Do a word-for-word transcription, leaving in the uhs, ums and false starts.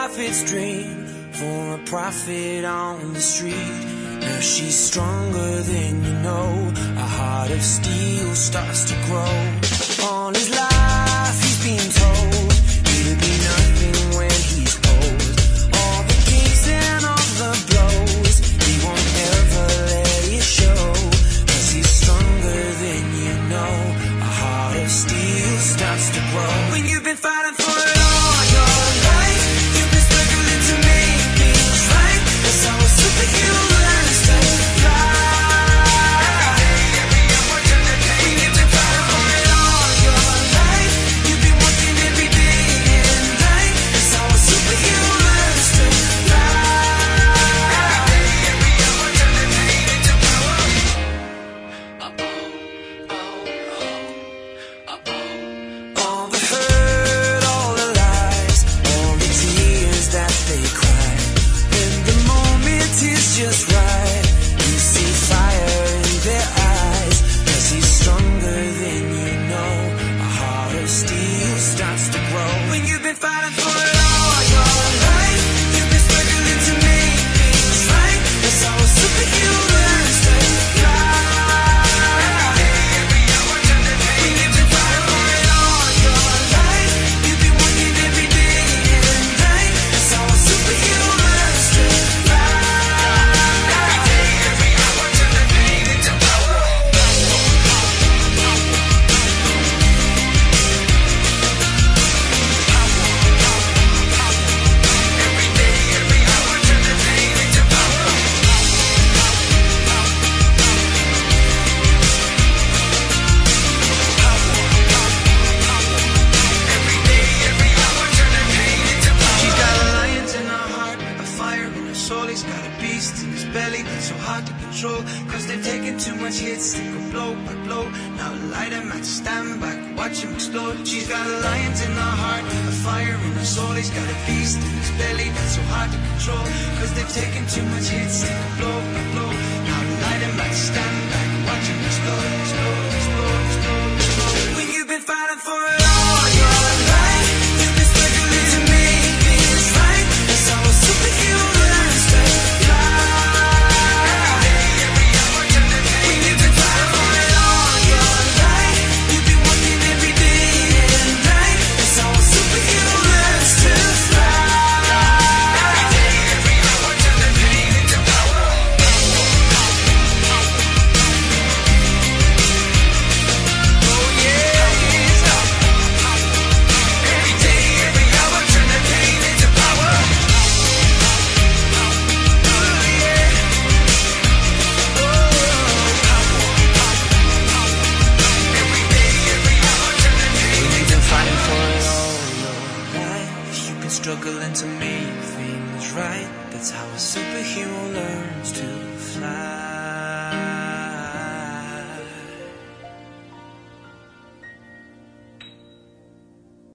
prophet's dream for a prophet on the street. Now she's stronger than you know. A heart of steel starts to grow. All his life he's been told he'll be nothing when he's old. All the kicks and all the blows, he won't ever let it show. Cause he's stronger than you know. A heart of steel starts to grow. When you've been fighting for it all your life, you've been struggling to make things right. That's how a superhero learns to fly. When you've been fighting for it all your life, you've been working every day and night. That's how a superhero learns to fly. All the hurt, all the lies, all the tears that they cry. When the moment is just right, you see fire in their eyes. Cause he's stronger than you know. A heart of steel starts to grow. When you've been fighting for it all your life, you've been struggling to make things right. That's how a superhero learns to fly. When you've been fighting for it all your life, you've been working every day and night. That's how a superhero learns to fly. She's got a lion in her heart, a fire in her soul. He's got a beast in his belly that's so hard to control. Cause they've taken too much hits, they go blow by blow. Now light him at stand back, watch him explode. She's got a lion in her heart, a fire in her soul. He's got a beast in his belly that's so hard to control. Cause they've taken too much hits, they go blow by blow. Now light him at stand back, watch him explode, explode, explode, explode, explode. When you've been fighting for it all your life, you've been struggling to make things right. That's how a superhero learns to fly. When you've been fighting for it all your life, you've been working every day and night. That's how a superhero learns to fly. Oh yeah, every day, every hour, turn the pain into power. Oh yeah, every day, every hour, turn the pain into power. You've been fighting for it all your life. You've been struggling to make things right. That's how a superhero learns to fly.